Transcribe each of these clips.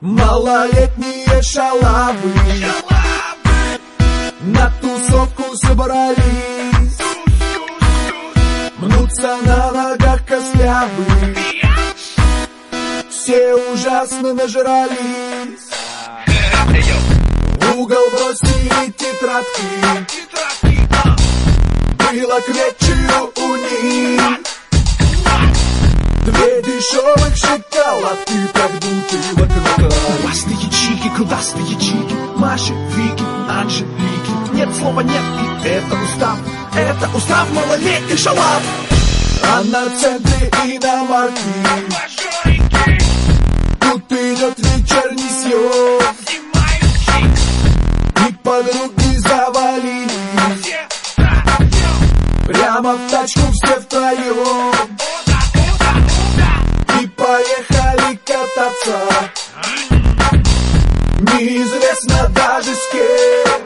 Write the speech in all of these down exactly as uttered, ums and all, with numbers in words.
Малолетние шалавы на тусовку собрались, мнутся на ногах костлявы, все ужасно нажрались. В угол бросили тетрадки, было к вечеру у них две дешевых шоколадки, продутые в окно. Классные чики, крутастые чики, Маши, Вики, Анжелики. Нет слова нет, и это устав, это устав малолетних шалав. А на центре иномарки тут идет вечерний съем, и подруги завалились прямо в тачку все втроем и поехали кататься. Неизвестно даже с кем.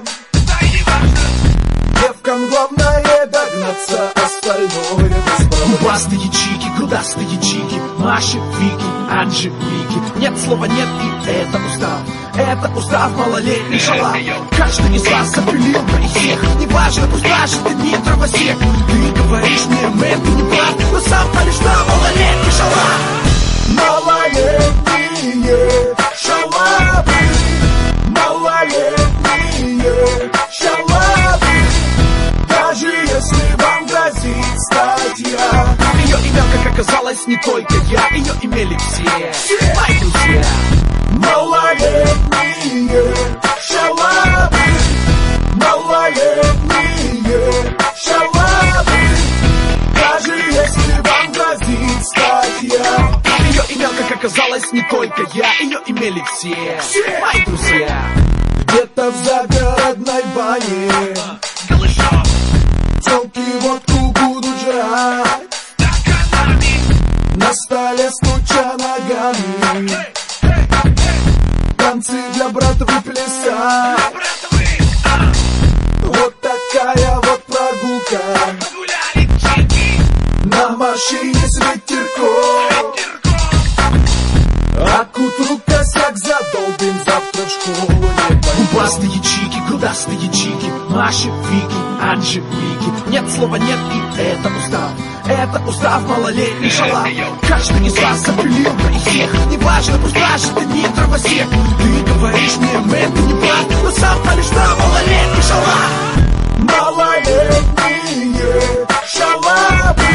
Девкам главное догнаться, остальное бесправно. Классные чики, крутастые чики, Маши, Вики, Анжелики. Нет слова нет, и это устав, это устав малолетний шалав. Каждый из вас запылил на их всех. Неважно, пусть даже ты не травосек. Ты говоришь мне, мэн, ты не прав, но сам палишь на малолетний шалав. Малолетние шалавы, малолетние шалавы. Даже если вам грозит статья, ее имя, как оказалось, не только я, ее имели все, все мои друзья. Малолетние шалавы, малолетние шалавы. Даже если вам грозит статья, ее имя, как оказалось, не только я, ее имели все, все мои друзья. Где-то в загородной бане тёлки водку будут жрать, на столе стуча ногами, танцы для братвы плясать. Вот такая вот прогулка на машине с ветерком. А к утру косяк задолбим, завтра в школу не пойдем. Классные чики, крутастые чики, Маши, Вики, Анжелики. Нет слова нет, и это устав, это устав малолетний шалав. Каждый из вас запылил на их всех. Неважно, пусть даже ты не травосек. Ты говоришь мне, мэн, ты не прав, но сам палишь на малолетний шалав. Малолетние шалавы,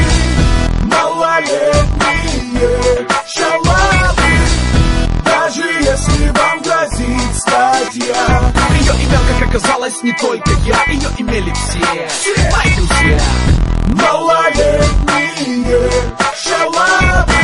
малолетние шалавы. Даже если вам грозит статья, ее имя, как оказалось, не только я, ее имели все, все мои друзья. Малолетние шалавы,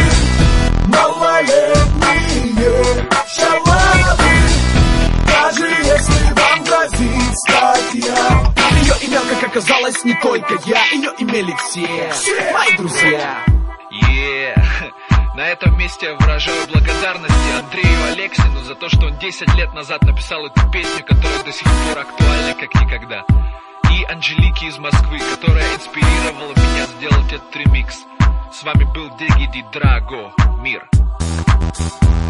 малолетние шалавы. Даже если вам грозит статья, ее имя, как оказалось, не только я, ее имели все, все мои друзья. Yeah. На этом месте я выражаю благодарность Андрею Алексину за то, что он десять лет назад написал эту песню, которая до сих пор актуальна как никогда. И Анжелике из Москвы, которая инспирировала меня сделать этот ремикс. С вами был Дигги Ди Драго. Мир.